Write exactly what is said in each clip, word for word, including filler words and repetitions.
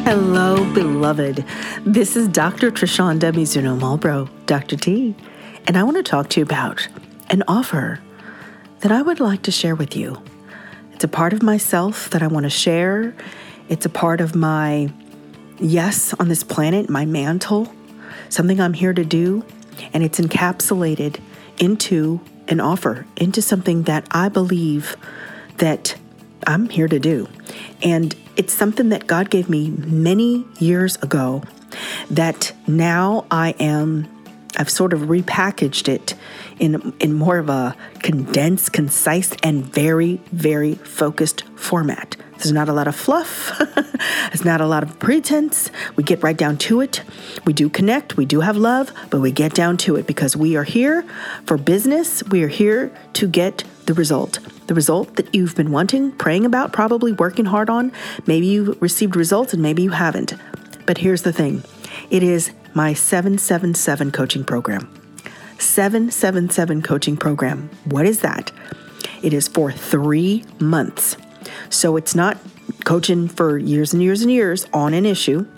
Hello, beloved. This is Doctor Trishanda Mizuno Malbrough, Doctor T, and I want to talk to you about an offer that I would like to share with you. It's a part of myself that I want to share. It's a part of my yes on this planet, my mantle, something I'm here to do, and it's encapsulated into an offer, into something that I believe that I'm here to do. And it's something that God gave me many years ago that now I am, I've sort of repackaged it in, in more of a condensed, concise, and very, very focused format. There's not a lot of fluff. There's not a lot of pretense. We get right down to it. We do connect. We do have love, but we get down to it because we are here for business. We are here to get the result. The result that you've been wanting, praying about, probably working hard on. Maybe you've received results and maybe you haven't. But here's the thing. It is my seven seven seven coaching program. seven seven seven coaching program. What is that? It is for three months. So it's not coaching for years and years and years on an issue.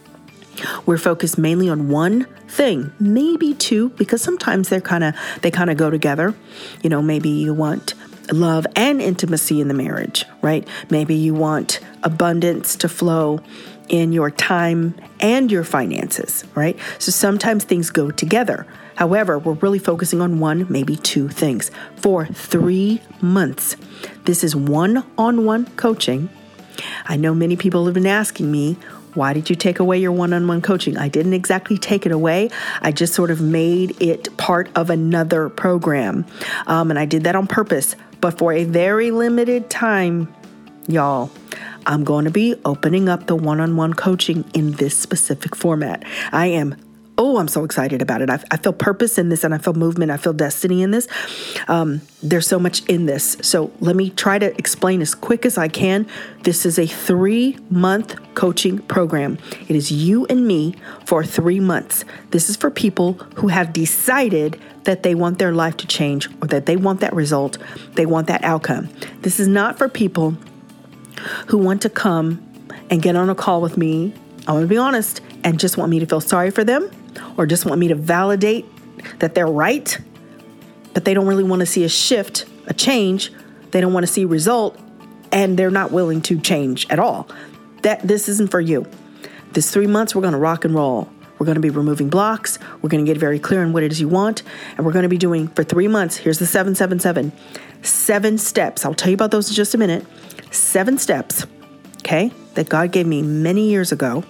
We're focused mainly on one thing, maybe two, because sometimes they're kind of they kind of go together. You know, maybe you want love and intimacy in the marriage, right? Maybe you want abundance to flow in your time and your finances, right? So sometimes things go together. However, we're really focusing on one, maybe two things for three months. This is one-on-one coaching. I know many people have been asking me, why did you take away your one-on-one coaching? I didn't exactly take it away. I just sort of made it part of another program. Um, and I did that on purpose. But for a very limited time, y'all, I'm going to be opening up the one-on-one coaching in this specific format. I am Oh, I'm so excited about it. I, I feel purpose in this and I feel movement. I feel destiny in this. Um, there's so much in this. So let me try to explain as quick as I can. This is a three-month coaching program. It is you and me for three months. This is for people who have decided that they want their life to change or that they want that result. They want that outcome. This is not for people who want to come and get on a call with me, I want to be honest, and just want me to feel sorry for them or just want me to validate that they're right, but they don't really want to see a shift, a change. They don't want to see a result, and they're not willing to change at all. That this isn't for you. This three months, we're going to rock and roll. We're going to be removing blocks. We're going to get very clear on what it is you want, and we're going to be doing for three months. Here's the seven seven seven. Seven steps. I'll tell you about those in just a minute. Seven steps, okay, that God gave me many years ago.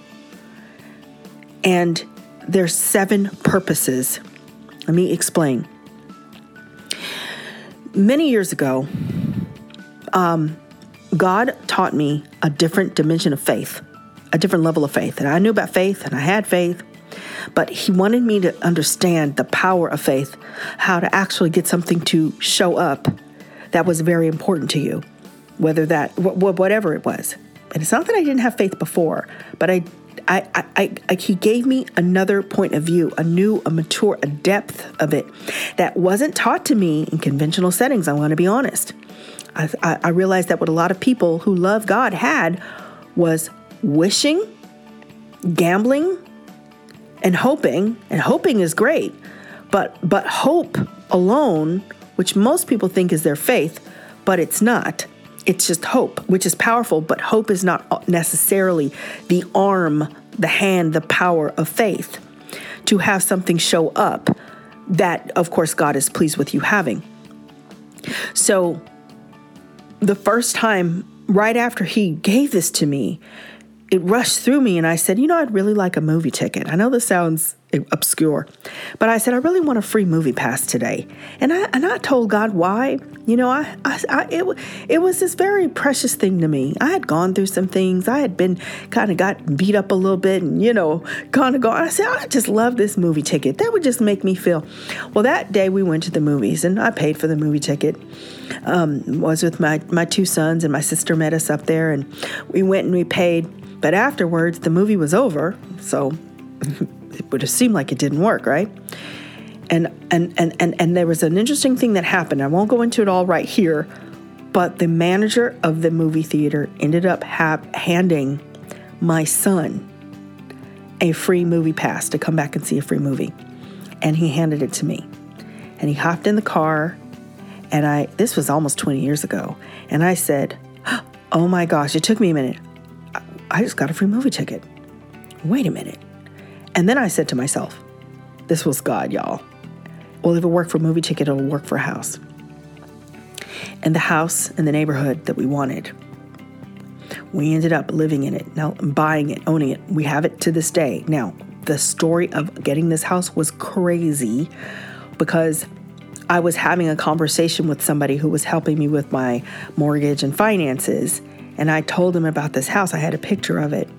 And there's seven purposes. Let me explain. Many years ago, um, God taught me a different dimension of faith, a different level of faith. And I knew about faith and I had faith, but he wanted me to understand the power of faith, how to actually get something to show up that was very important to you, whether that, wh- whatever it was. And it's not that I didn't have faith before, but I I, I, I, I, he gave me another point of view, a new, a mature, a depth of it that wasn't taught to me in conventional settings. I want to be honest. I, I, I realized that what a lot of people who love God had was wishing, gambling, and hoping. And hoping is great, but but hope alone, which most people think is their faith, but it's not. It's just hope, which is powerful, but hope is not necessarily the arm, the hand, the power of faith to have something show up that, of course, God is pleased with you having. So the first time, right after he gave this to me, it rushed through me and I said, you know, I'd really like a movie ticket. I know this sounds obscure, but I said, I really want a free movie pass today. And I and I told God why. You know, I, I, I it, it was this very precious thing to me. I had gone through some things. I had been kind of got beat up a little bit and, you know, kind of gone. I said, I just love this movie ticket. That would just make me feel. Well, that day we went to the movies and I paid for the movie ticket. Um, was with my, my two sons and my sister met us up there and we went and we paid. But afterwards, the movie was over. So it would have seemed like it didn't work, right? And and and and and there was an interesting thing that happened. I won't go into it all right here, but the manager of the movie theater ended up ha- handing my son a free movie pass to come back and see a free movie. And he handed it to me. And he hopped in the car, and I, this was almost twenty years ago, and I said, oh my gosh, it took me a minute. I just got a free movie ticket. Wait a minute. And then I said to myself, this was God, y'all. Well, if it worked for a movie ticket, it'll work for a house. And the house in the neighborhood that we wanted, we ended up living in it, now buying it, owning it. We have it to this day. Now, the story of getting this house was crazy because I was having a conversation with somebody who was helping me with my mortgage and finances. And I told him about this house. I had a picture of it.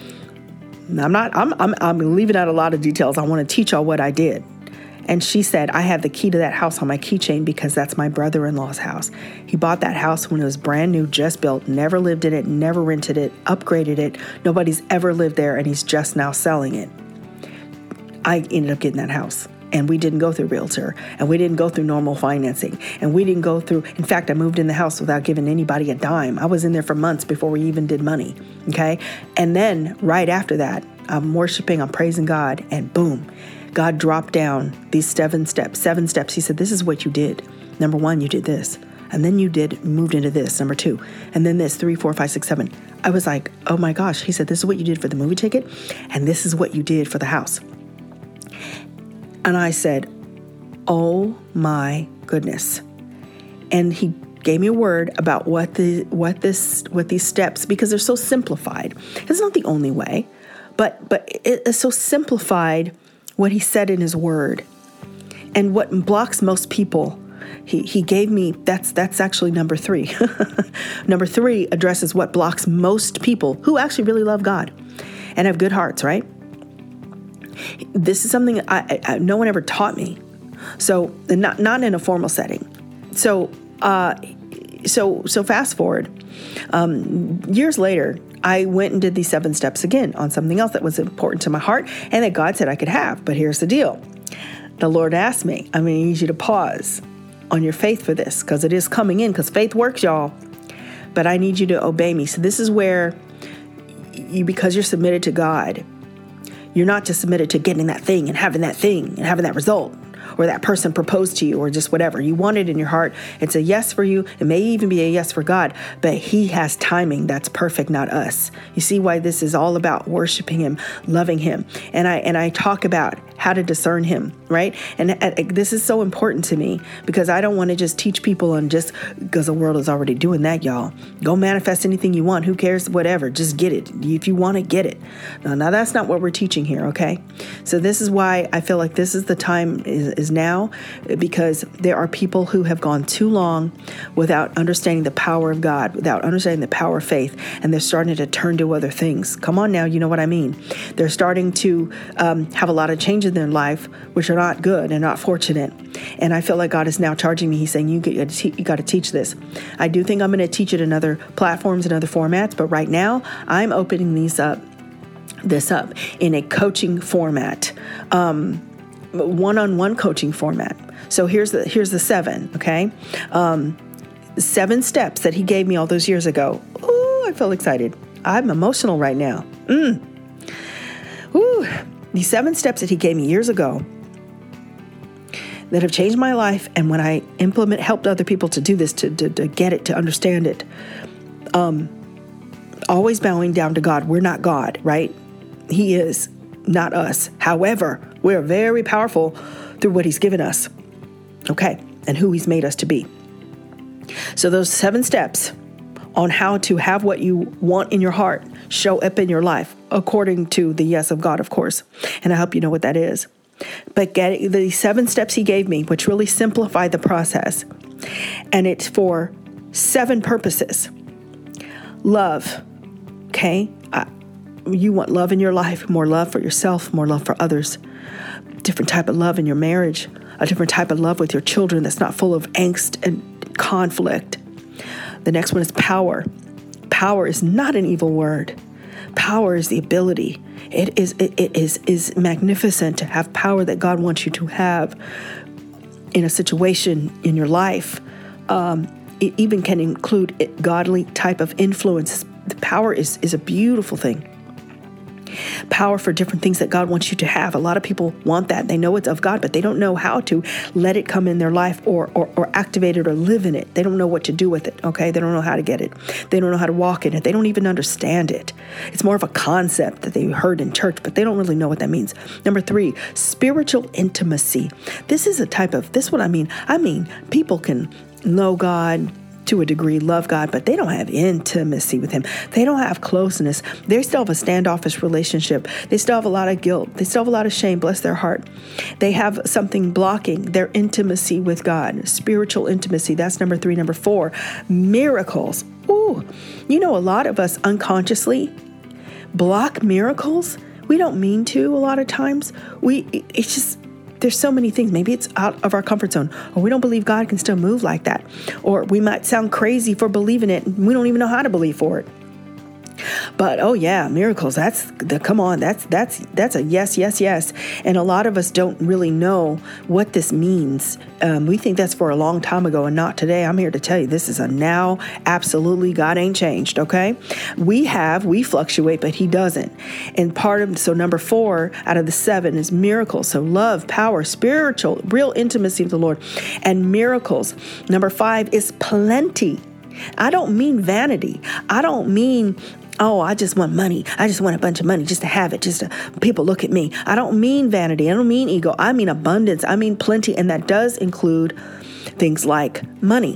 I'm not, I'm, I'm, I'm leaving out a lot of details. I want to teach y'all what I did. And she said, I have the key to that house on my keychain because that's my brother-in-law's house. He bought that house when it was brand new, just built, never lived in it, never rented it, upgraded it. Nobody's ever lived there, and he's just now selling it. I ended up getting that house, and we didn't go through realtor, and we didn't go through normal financing, and we didn't go through, in fact, I moved in the house without giving anybody a dime. I was in there for months before we even did money, okay? And then right after that, I'm worshiping, I'm praising God, and boom, God dropped down these seven steps, seven steps. He said, this is what you did. Number one, you did this. And then you did, moved into this, number two. And then this, three, four, five, six, seven. I was like, oh my gosh. He said, this is what you did for the movie ticket. And this is what you did for the house. And I said, oh my goodness. And he gave me a word about what the what this what these steps, because they're so simplified. It's not the only way, but but it is so simplified what he said in his word. And what blocks most people, he, he gave me, that's that's actually number three. Number three addresses what blocks most people who actually really love God and have good hearts, right? This is something I, I, no one ever taught me. So not not in a formal setting. So uh, so so fast forward, um, years later, I went and did these seven steps again on something else that was important to my heart and that God said I could have. But here's the deal. The Lord asked me, I'm going to need you to pause on your faith for this because it is coming in, because faith works, y'all. But I need you to obey me. So this is where you, because you're submitted to God, you're not just submitted to getting that thing and having that thing and having that result, or that person proposed to you, or just whatever. You want it in your heart. It's a yes for you. It may even be a yes for God, but he has timing that's perfect, not us. You see why this is all about worshiping him, loving him. And I and I talk about how to discern him, right? And uh, this is so important to me because I don't want to just teach people on just because the world is already doing that, y'all. Go manifest anything you want. Who cares? Whatever. Just get it. If you want to get it. Now, now that's not what we're teaching here, okay? So this is why I feel like this is the time is, is now, because there are people who have gone too long without understanding the power of God, without understanding the power of faith, and they're starting to turn to other things. Come on now, you know what I mean. They're starting to um, have a lot of changes in their life, which are not good and not fortunate. And I feel like God is now charging me. He's saying, you, get, you got to teach this. I do think I'm going to teach it in other platforms and other formats, but right now I'm opening these up, this up in a coaching format, um, one-on-one coaching format. So here's the here's the seven, okay? Um, seven steps that he gave me all those years ago. Ooh, I feel excited. I'm emotional right now. Mm. Ooh. These seven steps that he gave me years ago that have changed my life. And when I implement, helped other people to do this, to, to, to get it, to understand it, um, always bowing down to God. We're not God, right? He is, not us. However, we're very powerful through what he's given us, okay, and who he's made us to be. So those seven steps on how to have what you want in your heart show up in your life, according to the yes of God, of course. And I hope you know what that is. But get the seven steps he gave me, which really simplify the process. And it's for seven purposes. Love, okay? Uh, you want love in your life, more love for yourself, more love for others. Different type of love in your marriage, a different type of love with your children that's not full of angst and conflict. The next one is power. Power is not an evil word. Power is the ability. It is it, it is is magnificent to have power that God wants you to have in a situation in your life. Um, it even can include a godly type of influence. The power is is a beautiful thing. power for different things that God wants you to have. A lot of people want that. They know it's of God, but they don't know how to let it come in their life or, or, or activate it or live in it. They don't know what to do with it, okay? They don't know how to get it. They don't know how to walk in it. They don't even understand it. It's more of a concept that they heard in church, but they don't really know what that means. Number three, spiritual intimacy. This is a type of, this is what I mean. I mean, people can know God to a degree, love God, but they don't have intimacy with him. They don't have closeness. They still have a standoffish relationship. They still have a lot of guilt. They still have a lot of shame, bless their heart. They have something blocking their intimacy with God, spiritual intimacy. That's number three. Number four, miracles. Ooh, you know, a lot of us unconsciously block miracles. We don't mean to a lot of times. We, it's just, there's so many things. Maybe it's out of our comfort zone, or we don't believe God can still move like that. Or we might sound crazy for believing it, and we don't even know how to believe for it. But oh yeah, miracles, that's the, come on, that's that's that's a yes, yes, yes. And a lot of us don't really know what this means. Um, we think that's for a long time ago and not today. I'm here to tell you this is a now. Absolutely, God ain't changed, okay? We have, we fluctuate, but he doesn't. And part of, so number four out of the seven is miracles. So love, power, spiritual, real intimacy with the Lord, and miracles. Number five is plenty. I don't mean vanity. I don't mean, oh, I just want money. I just want a bunch of money just to have it, just to people look at me. I don't mean vanity. I don't mean ego. I mean abundance. I mean plenty. And that does include things like money.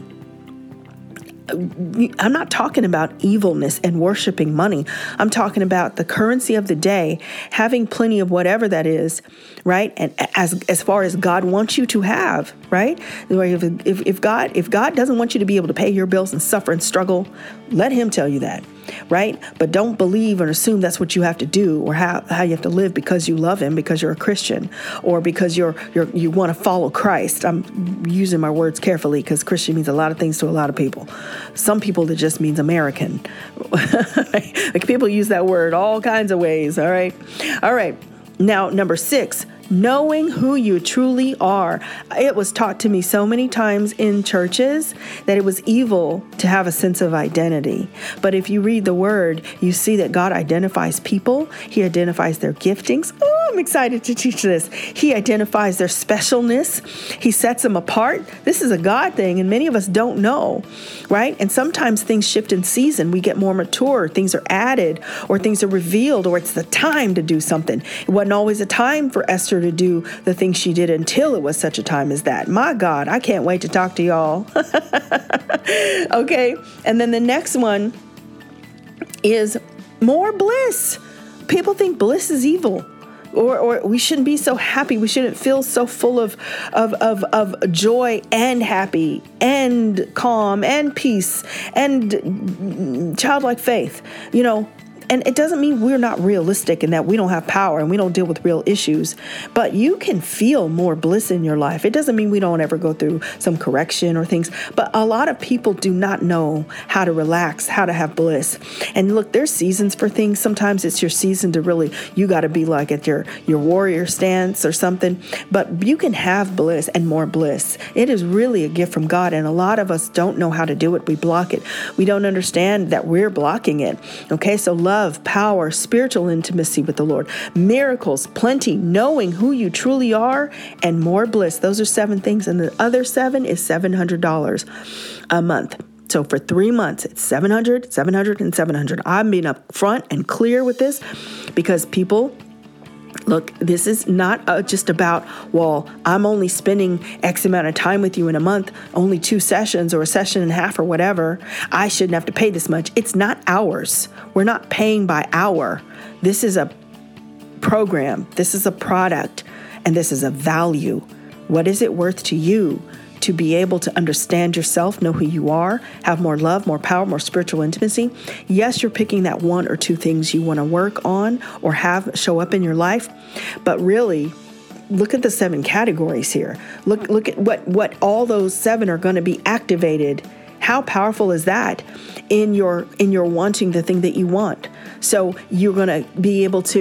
I'm not talking about evilness and worshiping money. I'm talking about the currency of the day, having plenty of whatever that is, right? And as as far as God wants you to have, right? If, if, if God if God doesn't want you to be able to pay your bills and suffer and struggle, let him tell you that, right? But don't believe and assume that's what you have to do or how, how you have to live because you love him, because you're a Christian, or because you're you're you want to follow Christ. I'm using my words carefully because Christian means a lot of things to a lot of people. Some people, it just means American. Like people use that word all kinds of ways, all right? All right. Now, number six, knowing who you truly are. It was taught to me so many times in churches that it was evil to have a sense of identity. But if you read the word, you see that God identifies people. He identifies their giftings. Oh, I'm excited to teach this. He identifies their specialness. He sets them apart. This is a God thing, and many of us don't know, right? And sometimes things shift in season. We get more mature. Things are added, or things are revealed, or it's the time to do something. It wasn't always a time for Esther to do the things she did until it was such a time as that. My God, I can't wait to talk to y'all. Okay. And then the next one is more bliss. People think bliss is evil. Or, or we shouldn't be so happy. We shouldn't feel so full of, of, of, of joy and happy and calm and peace and childlike faith, you know. And it doesn't mean we're not realistic and that we don't have power and we don't deal with real issues, but you can feel more bliss in your life. It doesn't mean we don't ever go through some correction or things, but a lot of people do not know how to relax, how to have bliss. And look, there's seasons for things. Sometimes it's your season to really, you got to be like at your, your warrior stance or something, but you can have bliss and more bliss. It is really a gift from God. And a lot of us don't know how to do it. We block it. We don't understand that we're blocking it. Okay. So love, Love, power, spiritual intimacy with the Lord, miracles, plenty, knowing who you truly are, and more bliss. Those are seven things. And the other seven is seven hundred dollars a month. So for three months, it's seven hundred, seven hundred, and seven hundred. I'm being upfront and clear with this because people, look, this is not uh, just about, well, I'm only spending X amount of time with you in a month, only two sessions or a session and a half or whatever. I shouldn't have to pay this much. It's not hours. We're not paying by hour. This is a program. This is a product. And this is a value. What is it worth to you to be able to understand yourself, know who you are, have more love, more power, more spiritual intimacy? Yes, you're picking that one or two things you want to work on or have show up in your life. But really, look at the seven categories here. Look, look at what, what all those seven are going to be activated. How powerful is that in your in your wanting the thing that you want? So you're going to be able to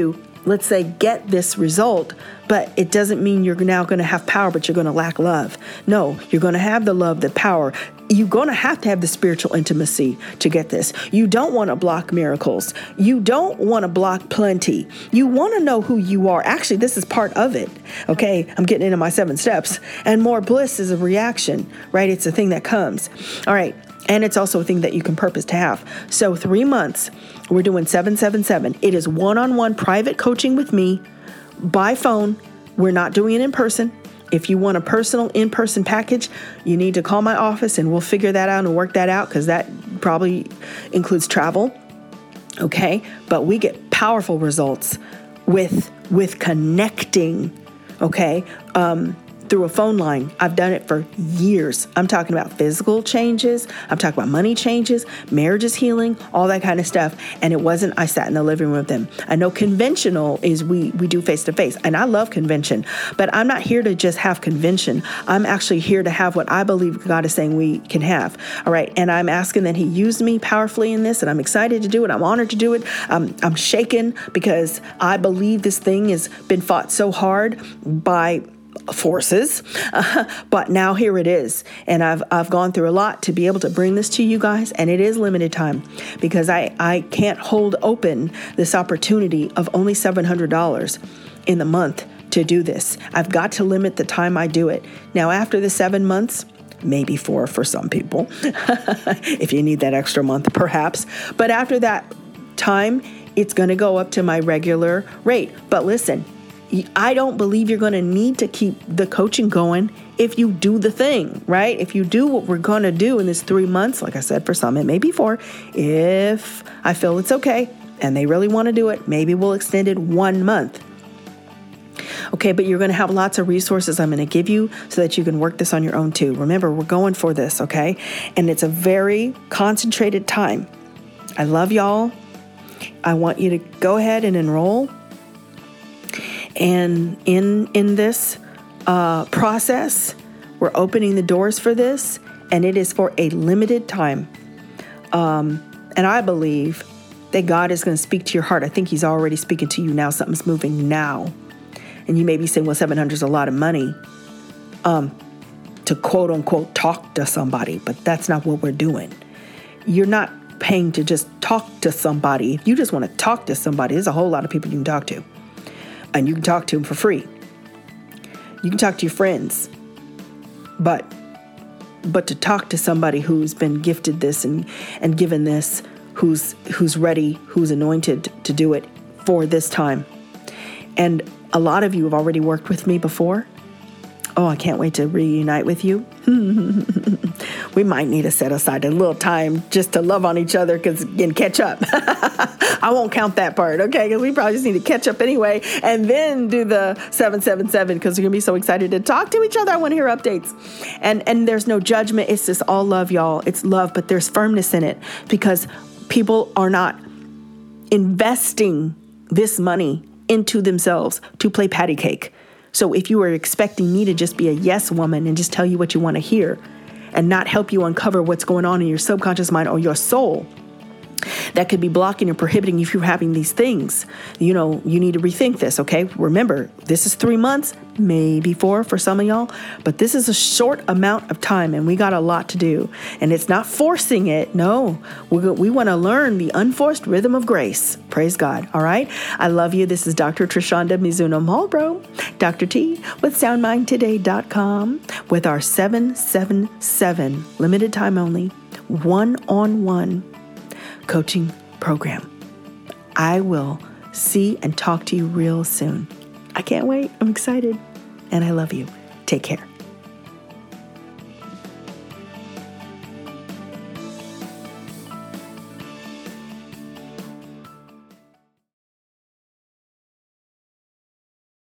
let's say, get this result, but it doesn't mean you're now going to have power, but you're going to lack love. No, you're going to have the love, the power. You're going to have to have the spiritual intimacy to get this. You don't want to block miracles. You don't want to block plenty. You want to know who you are. Actually, this is part of it. Okay, I'm getting into my seven steps. And more bliss is a reaction, right? It's a thing that comes. All right. And it's also a thing that you can purpose to have. So three months, we're doing seven seven seven. It is one-on-one private coaching with me by phone. We're not doing it in person. If you want a personal in-person package, you need to call my office and we'll figure that out and work that out, because that probably includes travel. Okay. But we get powerful results with, with connecting. Okay. Um, through a phone line. I've done it for years. I'm talking about physical changes. I'm talking about money changes, marriages healing, all that kind of stuff. And it wasn't, I sat in the living room with them. I know conventional is we, we do face to face, and I love convention, but I'm not here to just have convention. I'm actually here to have what I believe God is saying we can have. All right. And I'm asking that he used me powerfully in this, and I'm excited to do it. I'm honored to do it. Um, I'm shaken because I believe this thing has been fought so hard by forces, uh, but now here it is. And I've I've gone through a lot to be able to bring this to you guys, and it is limited time because I, I can't hold open this opportunity of only seven hundred dollars in the month to do this. I've got to limit the time I do it. Now, after the seven months, maybe four for some people, if you need that extra month, perhaps. But after that time, it's going to go up to my regular rate. But listen, I don't believe you're going to need to keep the coaching going if you do the thing, right? If you do what we're going to do in this three months, like I said, for some, it may be four. If I feel it's okay and they really want to do it, maybe we'll extend it one month. Okay, but you're going to have lots of resources I'm going to give you so that you can work this on your own too. Remember, we're going for this, okay? And it's a very concentrated time. I love y'all. I want you to go ahead and enroll. And in in this uh, process, we're opening the doors for this, and it is for a limited time. Um, and I believe that God is going to speak to your heart. I think he's already speaking to you now. Something's moving now. And you may be saying, well, seven hundred is a lot of money um, to quote unquote talk to somebody, but that's not what we're doing. You're not paying to just talk to somebody. If you just want to talk to somebody, there's a whole lot of people you can talk to. And you can talk to them for free. You can talk to your friends. But but to talk to somebody who's been gifted this and, and given this, who's who's ready, who's anointed to do it for this time. And a lot of you have already worked with me before. Oh, I can't wait to reunite with you. We might need to set aside a little time just to love on each other cause, and catch up. I won't count that part, okay? Because we probably just need to catch up anyway and then do the seven seven seven because we're going to be so excited to talk to each other. I want to hear updates. And, and there's no judgment. It's just all love, y'all. It's love, but there's firmness in it because people are not investing this money into themselves to play patty cake. So if you were expecting me to just be a yes woman and just tell you what you want to hear and not help you uncover what's going on in your subconscious mind or your soul, that could be blocking and prohibiting you from having these things. You know, you need to rethink this, okay? Remember, this is three months, maybe four for some of y'all, but this is a short amount of time and we got a lot to do. And it's not forcing it. No, we we want to learn the unforced rhythm of grace. Praise God. All right. I love you. This is Doctor Trishonda Mizuno Malbrough, Doctor T with sound mind today dot com with our seven seven seven limited time only one-on-one coaching program. I will see and talk to you real soon. I can't wait. I'm excited. And I love you. Take care.